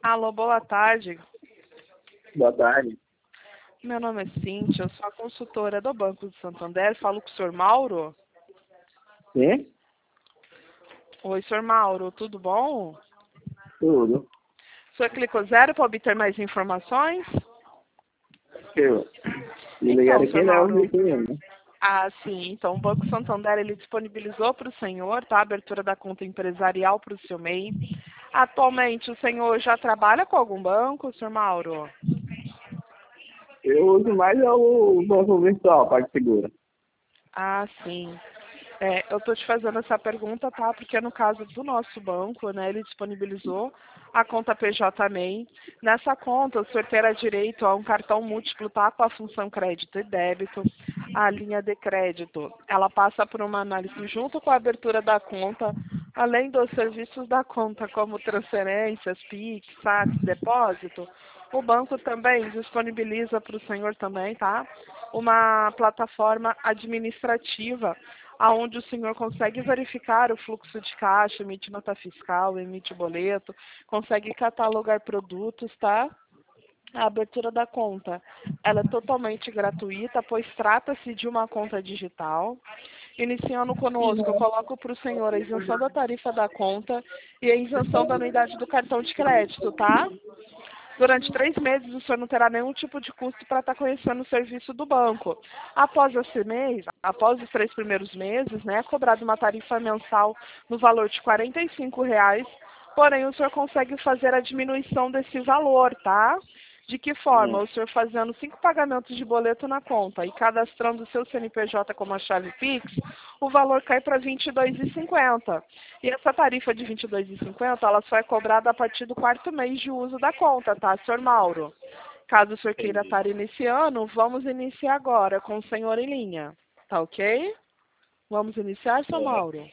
Alô, boa tarde. Boa tarde. Meu nome é Cíntia, eu sou a consultora do Banco de Santander. Falo com o senhor Mauro. Sim? Oi, senhor Mauro, tudo bom? Tudo. O senhor clicou zero para obter mais informações? Eu. Me ligaram Então, aqui, senhor né? Eu Mauro. vi comigo. Ah, sim. Então, o Banco Santander, ele disponibilizou para o senhor, tá? A abertura da conta empresarial para o seu MEI. Atualmente, o senhor já trabalha com algum banco, senhor Mauro? Eu uso mais o banco virtual, PagSeguro. Ah, sim. Eu estou te fazendo essa pergunta, tá? Porque no caso do nosso banco, né, ele disponibilizou a conta PJ MEI. Nessa conta, o senhor terá direito a um cartão múltiplo, tá? Com a função crédito e débito. A linha de crédito, ela passa por uma análise junto com a abertura da conta, além dos serviços da conta, como transferências, PIX, saques, depósito. O banco também disponibiliza para o senhor também, tá? Uma plataforma administrativa aonde o senhor consegue verificar o fluxo de caixa, emite nota fiscal, emite boleto, consegue catalogar produtos, tá? A abertura da conta, ela é totalmente gratuita, pois trata-se de uma conta digital. Iniciando conosco, eu coloco para o senhor a isenção da tarifa da conta e a isenção da anuidade do cartão de crédito, tá? Durante 3 meses, o senhor não terá nenhum tipo de custo para estar conhecendo o serviço do banco. Após esse mês, após os 3 primeiros meses, né, é cobrada uma tarifa mensal no valor de R$ 45, porém o senhor consegue fazer a diminuição desse valor, tá? De que forma? O senhor fazendo 5 pagamentos de boleto na conta e cadastrando o seu CNPJ como a chave Pix, o valor cai para R$ 22,50. E essa tarifa de R$ 22,50, ela só é cobrada a partir do 4º mês de uso da conta, tá, senhor Mauro? Caso o senhor queira Entendi. estar iniciando, vamos iniciar agora com o senhor em linha. Tá ok? Vamos iniciar, senhor É. Mauro?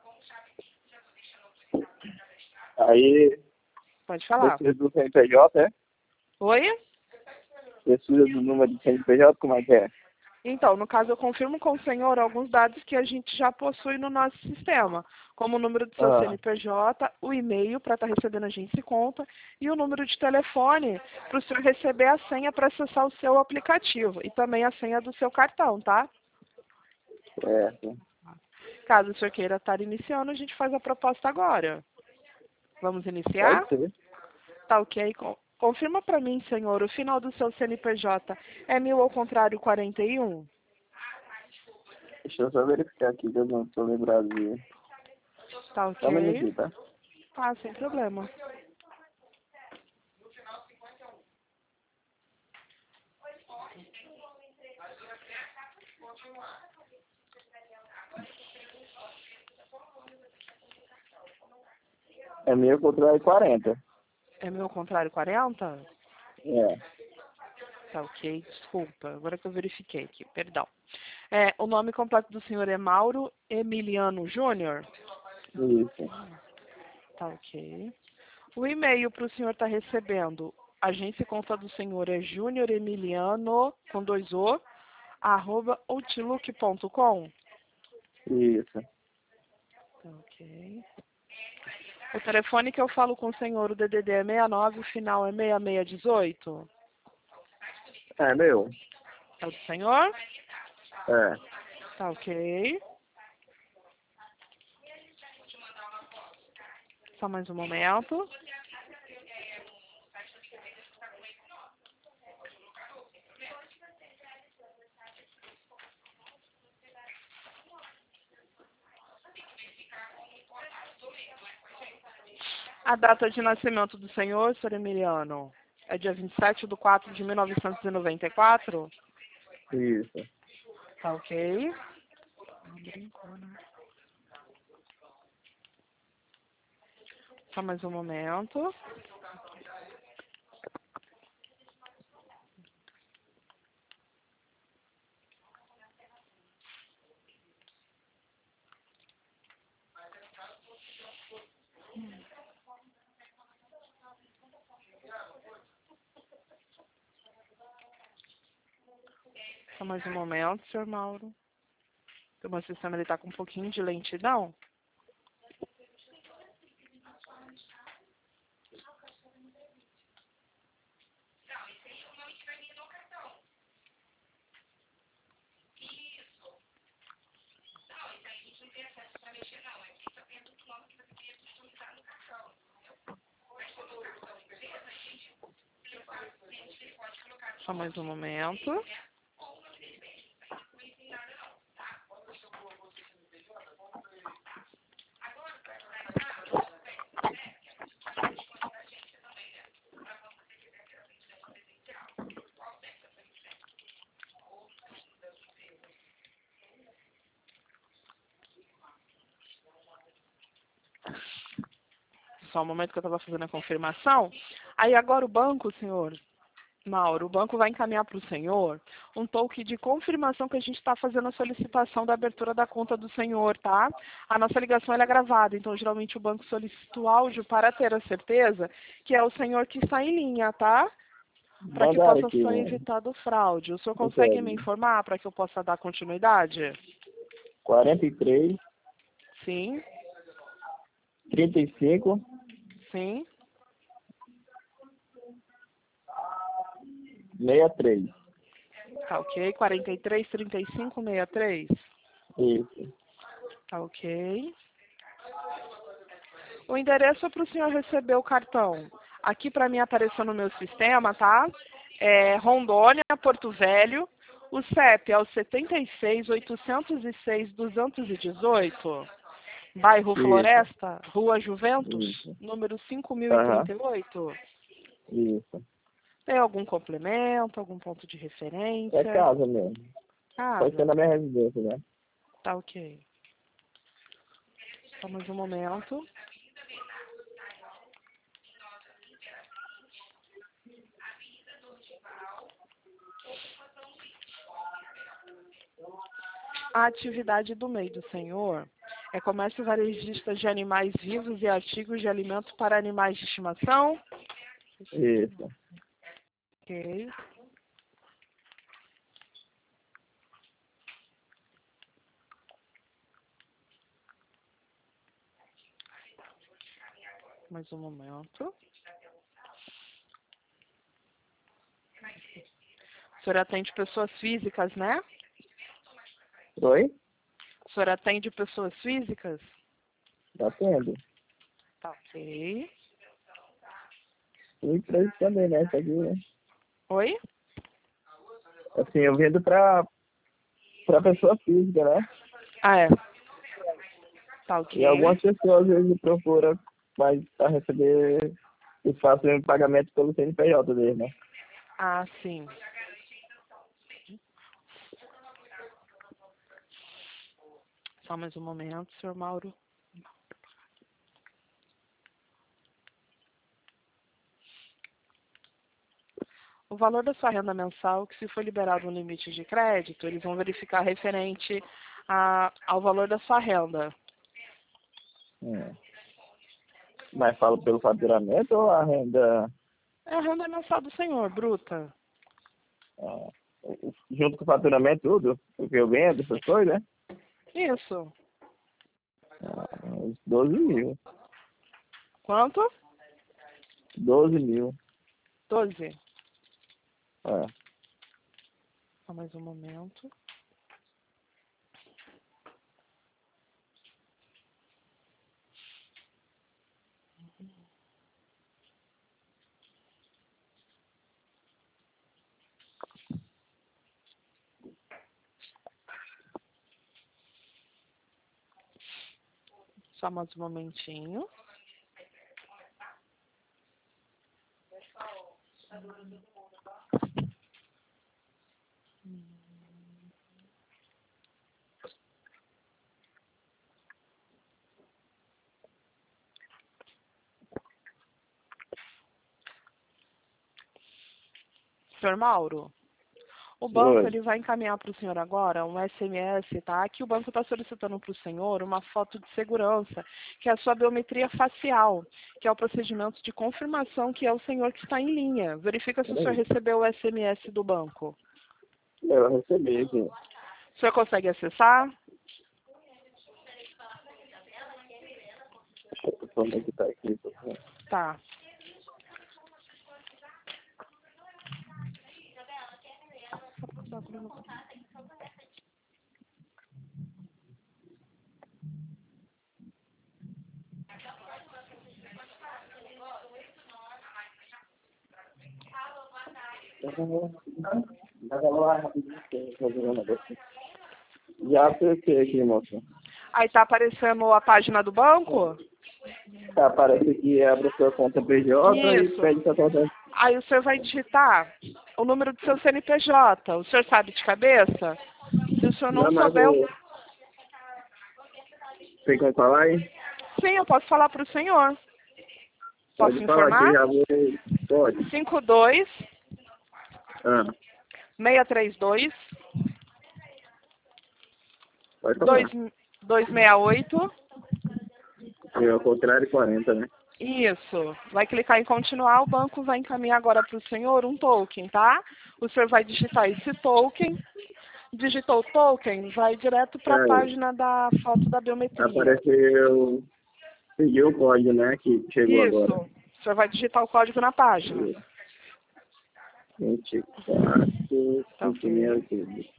Aí, Pode falar. precisa do CNPJ, é? Oi? Precisa do número de CNPJ, como é que é? Então, no caso, eu confirmo com o senhor alguns dados que a gente já possui no nosso sistema, como o número do seu Ah, CNPJ, o e-mail para estar recebendo a agência e conta e o número de telefone para o senhor receber a senha para acessar o seu aplicativo e também a senha do seu cartão, tá? certo. Caso o senhor queira estar iniciando, a gente faz a proposta agora. Vamos iniciar? Pode ser. Tá ok? Confirma para mim, senhor, o final do seu CNPJ é 1000 ao contrário 41? Deixa eu só verificar aqui que eu não estou lembrado de... Tá Só um ok? minutinho, tá? Tá, sem problema. É 1000 contra 40. É 1000 ao contrário 40? É. Tá ok, desculpa. Agora que eu verifiquei aqui, perdão. O nome completo do senhor é Mauro Emiliano Júnior? Isso. Tá ok. O e-mail para o senhor estar recebendo, agência e conta do senhor é junioremiliano, com 2 O, @outlook.com. Isso. Tá ok. O telefone que eu falo com o senhor, o DDD é 69, o final é 6618. É meu. É o do senhor? É. Tá ok. Só mais um momento. A data de nascimento do senhor Emiliano, é dia 27/4/1994? Isso. Tá ok. Não brincou, né? Só mais um momento. Só mais um momento, senhor Mauro. O meu sistema ele tá com um pouquinho de lentidão. Só mais um momento. Só um momento que eu estava fazendo a confirmação. Aí agora o banco, senhor Mauro, o banco vai encaminhar para o senhor um token de confirmação que a gente está fazendo a solicitação da abertura da conta do senhor, tá? A nossa ligação ela é gravada, então geralmente o banco solicita o áudio para ter a certeza que é o senhor que está em linha, tá? Para que Mandaram possa aqui, ser né? evitado fraude. O senhor O consegue me código. informar para que eu possa dar continuidade? 43, Sim, 35, sim. 63. Tá ok. 43, 35, 63. Isso. Tá ok. O endereço é para o senhor receber o cartão. Aqui para mim apareceu no meu sistema, tá? É Rondônia, Porto Velho. O CEP é o 76 806 218. Bairro Isso. Floresta, Rua Juventus, Isso. número Aham. 5038. Isso. Tem algum complemento, algum ponto de É referência? casa mesmo. Pode ser Casa. na minha residência, né? Tá ok. Só mais um momento. A atividade do MEI do senhor é comércio varejista de animais vivos e artigos de alimento para animais de estimação? Isso. Ok. Mais um momento. O senhor atende pessoas físicas, né? Oi? O senhor atende pessoas físicas? Tá tendo. Tá ok. E empresa também, né? Isso aqui, né? Oi? Assim, eu vendo pra pessoa física, né? Ah, é. Tá E ok. algumas pessoas às vezes me procuram mas para receber e faço o pagamento pelo CNPJ dele, né? Ah, sim. Só mais um momento, senhor Mauro. O valor da sua renda mensal, que se for liberado um limite de crédito, eles vão verificar referente ao valor da sua renda. É. Mas falo pelo faturamento ou a renda É a renda mensal do senhor, bruta. junto com o faturamento tudo? O que eu vendo, essas coisas, né? Isso. Uns 12 mil. Quanto? 12 mil. 12. É. Só mais um momento. Só mais um momentinho. Senhor Mauro, o banco Oi. ele vai encaminhar para o senhor agora um SMS, tá? Aqui o banco está solicitando para o senhor uma foto de segurança, que é a sua biometria facial, que é o procedimento de confirmação que é o senhor que está em linha. Verifica se o senhor Peraí. recebeu o SMS do banco. Eu recebi aqui. O senhor consegue acessar? Como é que tá aqui? Tá. Já acertei aqui, moça. Aí tá aparecendo a página do banco? Tá, aparece aqui, abre a sua conta PJ e Isso. pede sua conta. Aí o senhor vai digitar o número do seu CNPJ. O senhor sabe de cabeça? Se o senhor não Mas souber, tem como falar aí? sim, eu posso falar para o senhor. Posso Pode falar que eu informar? já vou. Pode. 52 Ah, 632 pode falar. 268. É ao contrário, 40, né? Isso. Vai clicar em continuar, o banco vai encaminhar agora para o senhor um token, tá? O senhor vai digitar esse token. Digitou o token, vai direto para a Aí, página da foto da biometria. apareceu. Peguei o código, né? Que chegou Isso. agora. O senhor vai digitar o código na página. 24, Tá ok. 568.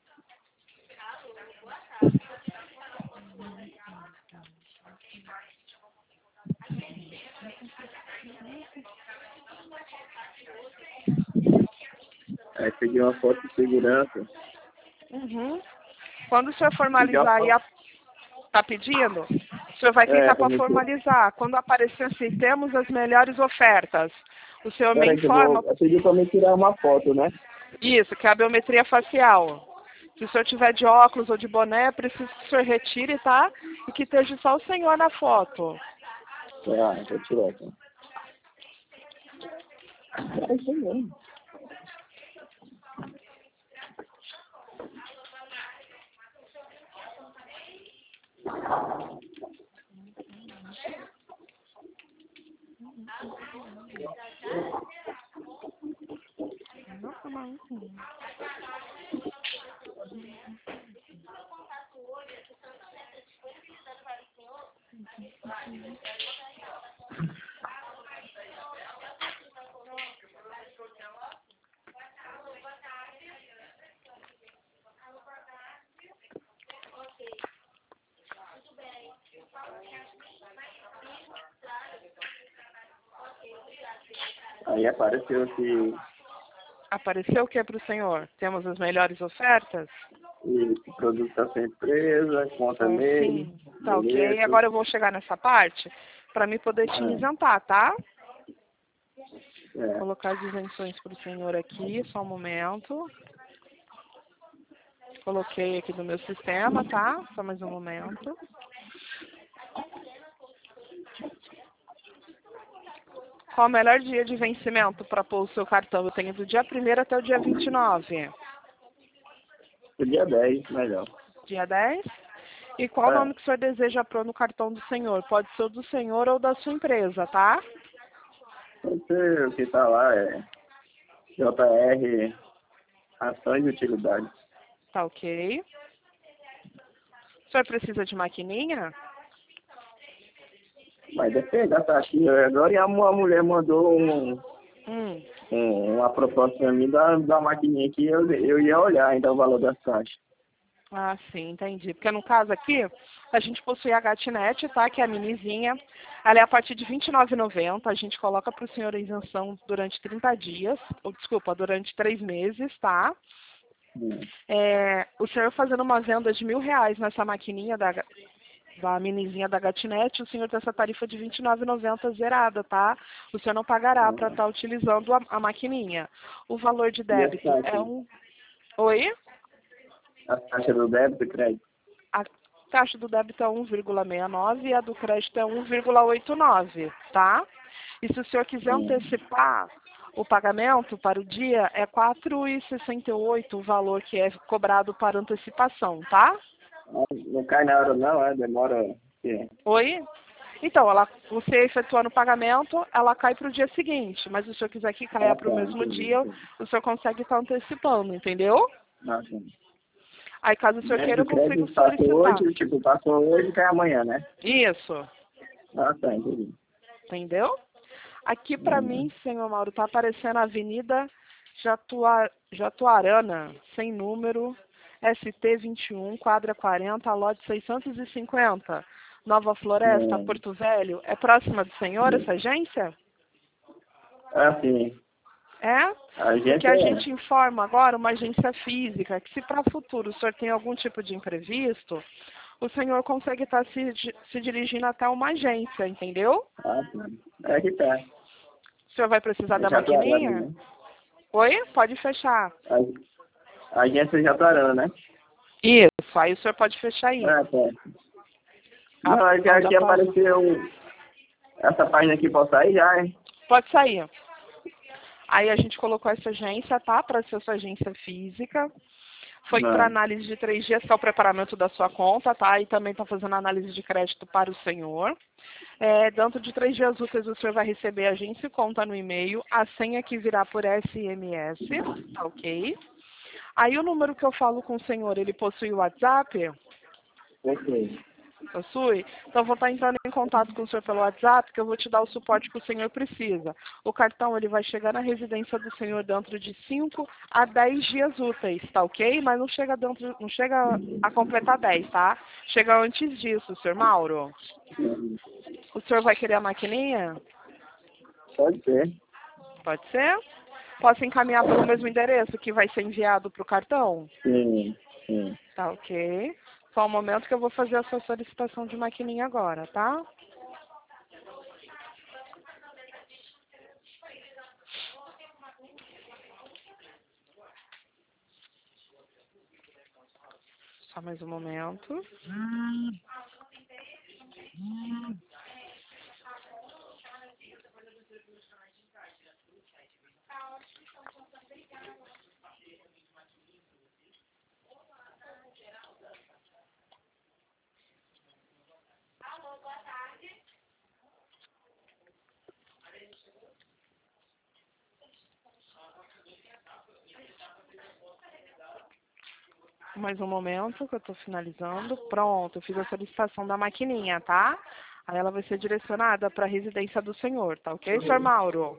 Aí peguei uma foto de segurança. Uhum. Quando o senhor Peguei a formalizar e foto. tá pedindo, o senhor vai clicar para Permiti. formalizar. Quando aparecer assim, temos as melhores ofertas, o senhor me Peraí que eu vou. informa. Eu pedi pra me tirar uma foto, né? Isso, que é a biometria facial. Se o senhor tiver de óculos ou de boné, é preciso que o senhor retire, tá? E que esteja só o senhor na foto. Ah, vou tirar aqui. É isso mesmo. Aí apareceu que Apareceu o que para o senhor? Temos as melhores ofertas? o produto está sem empresa, conta Então, nele, sim, tá ok. boleto. Agora eu vou chegar nessa parte para me poder te isentar, tá? É. Colocar as isenções para o senhor aqui, só um momento. Coloquei aqui no meu sistema, tá? Só mais um momento. Qual o melhor dia de vencimento para pôr o seu cartão? Eu tenho do dia 1º até o dia 29. O dia 10, melhor. Dia 10? E qual o É. nome que o senhor deseja pôr no cartão do senhor? Pode ser o do senhor ou da sua empresa, tá? Pode ser o que está lá, é JR Ações de Utilidade. Tá ok. O senhor precisa de maquininha? Mas depende da taxinha. Agora a mulher mandou uma proposta para mim da maquininha aqui, eu ia olhar ainda o valor das taxas. Ah, sim, entendi. Porque no caso aqui, a gente possui a Gatnet, tá? Que é a minizinha. Ela é a partir de R$ 29,90. A gente coloca para o senhor a isenção durante 30 dias. Ou, desculpa, durante 3 meses, tá? O senhor fazendo uma venda de R$ 1.000 nessa maquininha da minizinha da Gatnet, o senhor tem essa tarifa de R$ 29,90 zerada, tá? O senhor não pagará para estar utilizando a maquininha. O valor de débito é um... Oi? A taxa do débito e crédito? A taxa do débito é 1,69 e a do crédito é 1,89, tá? E se o senhor quiser antecipar o pagamento para o dia, é R$ 4,68 o valor que é cobrado para antecipação, tá? Não cai na hora não, demora... Oi? Então, você efetuando o pagamento, ela cai para o dia seguinte, mas se o senhor quiser que caia para o mesmo dia, o senhor consegue estar antecipando, entendeu? Sim. Aí, caso o senhor queira, eu consigo Crédito passou solicitar. hoje, passou hoje e cai amanhã, né? Isso. Tá, entendi. Entendeu? Aqui para mim, senhor Mauro, está aparecendo a Avenida Jatuarana, sem número, ST21, quadra 40, lote 650, Nova Floresta, Porto Velho. É próxima do senhor essa agência? Sim. É? Porque a gente informa agora uma agência física que se para o futuro o senhor tem algum tipo de imprevisto, o senhor consegue estar se dirigindo até uma agência, entendeu? Ah, tá. É que tá. O senhor vai precisar da Já tô agora, maquininha? né? Oi? Pode fechar. A agência já tá arando, né? Isso, aí o senhor pode fechar aí. Ah, tá. Não, é que aqui apareceu essa página aqui, posso sair já, hein? Pode sair. Aí a gente colocou essa agência, tá? Para ser sua agência física. Foi para análise de 3 dias, que é o preparamento da sua conta, tá? E também está fazendo análise de crédito para o senhor. Dentro de 3 dias úteis, o senhor vai receber a agência e conta no e-mail, a senha que virá por SMS, tá ok? Aí o número que eu falo com o senhor, ele possui o WhatsApp? Ok. Possui? Então, vou estar entrando em contato com o senhor pelo WhatsApp, que eu vou te dar o suporte que o senhor precisa. O cartão, ele vai chegar na residência do senhor dentro de 5 a 10 dias úteis, tá ok? Mas não chega a completar 10, tá? Chega antes disso, senhor Mauro. O senhor vai querer a maquininha? Pode ser. Pode ser? Posso encaminhar pelo mesmo endereço que vai ser enviado para o cartão? Sim, sim. Tá ok. Só um momento que eu vou fazer a sua solicitação de maquininha agora, tá? Só mais um momento. Mais um momento que eu estou finalizando. Pronto, eu fiz a solicitação da maquininha, tá? Aí ela vai ser direcionada para a residência do senhor, tá ok, senhor Mauro?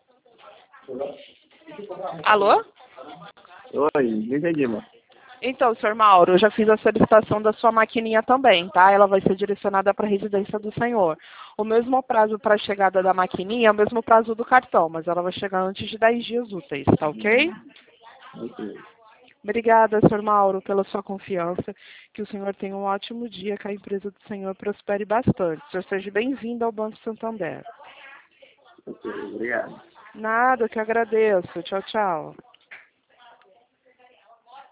Alô? Oi, não entendi, mano. Então, senhor Mauro, eu já fiz a solicitação da sua maquininha também, tá? Ela vai ser direcionada para a residência do senhor. O mesmo prazo para a chegada da maquininha é o mesmo prazo do cartão, mas ela vai chegar antes de 10 dias úteis, tá ok? Ok. Obrigada, senhor Mauro, pela sua confiança. Que o senhor tenha um ótimo dia, que a empresa do senhor prospere bastante. O senhor seja bem-vindo ao Banco Santander. Ok, obrigado. Nada, eu que agradeço. Tchau, tchau.